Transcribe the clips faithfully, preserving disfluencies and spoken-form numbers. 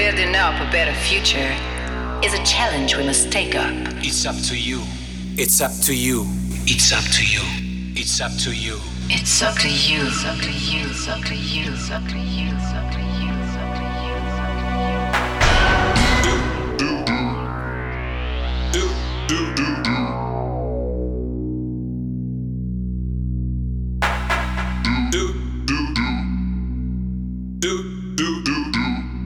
building up a better future is a challenge we must take up. It's up to you. It's up to you. It's up to you. It's up to you. It's up to you. It's up to you. It's up to you. It's up to you. It's up to you. It's up to you. It's up to you. Do do do do do. Do do do. Do do do do.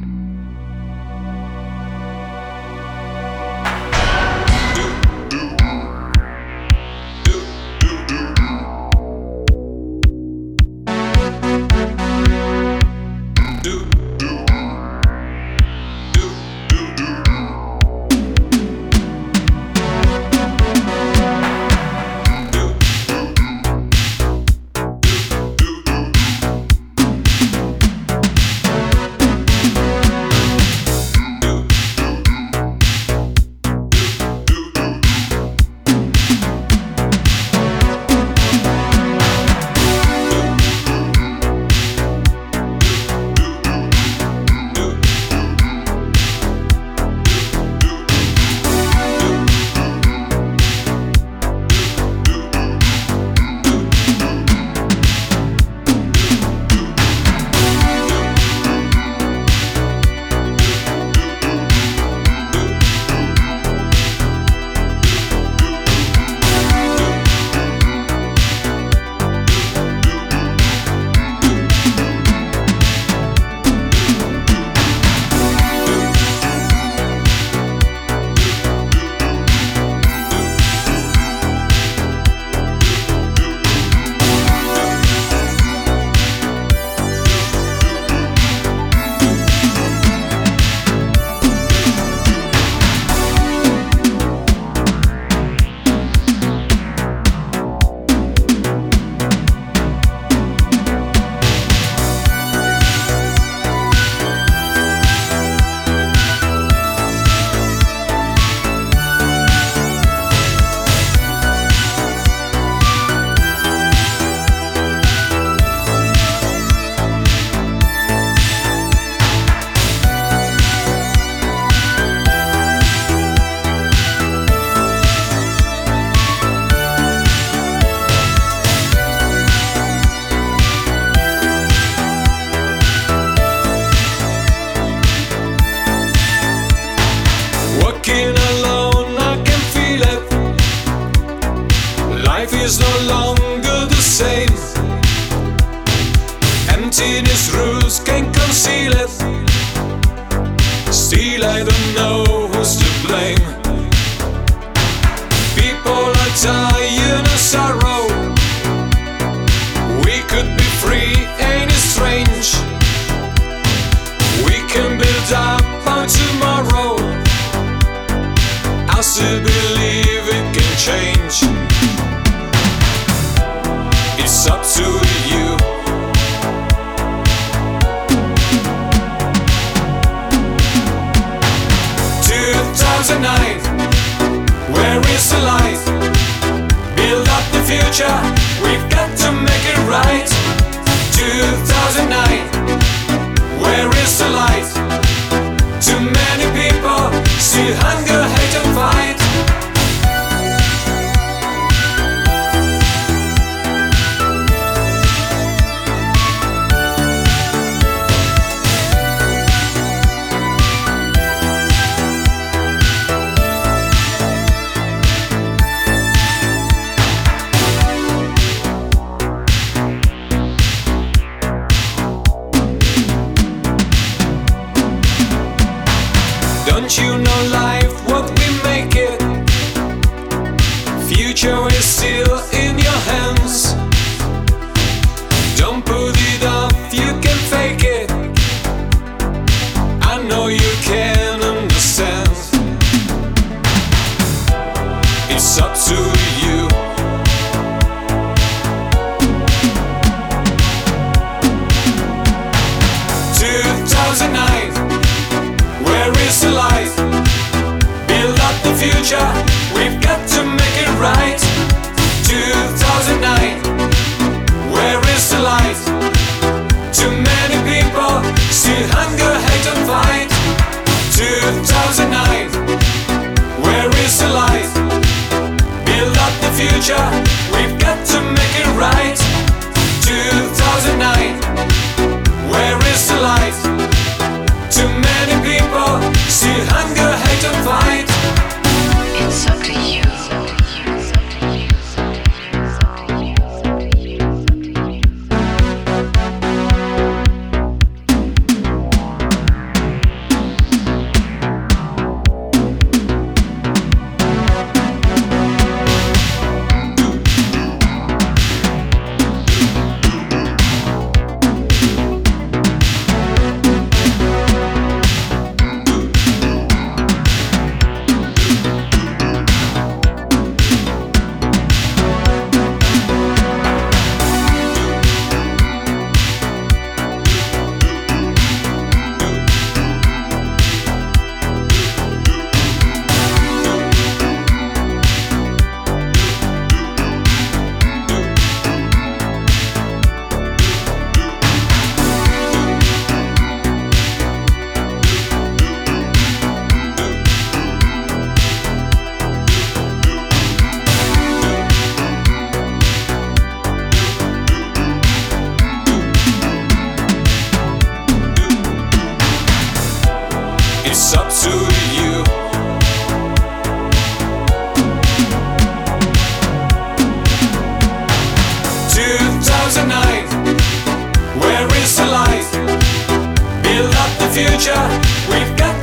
We've got to make it right. two thousand nine, where is the light? Too many people still hunger, hate and fight. It's up to you. two thousand nine, where is the light? Build up the future, we've got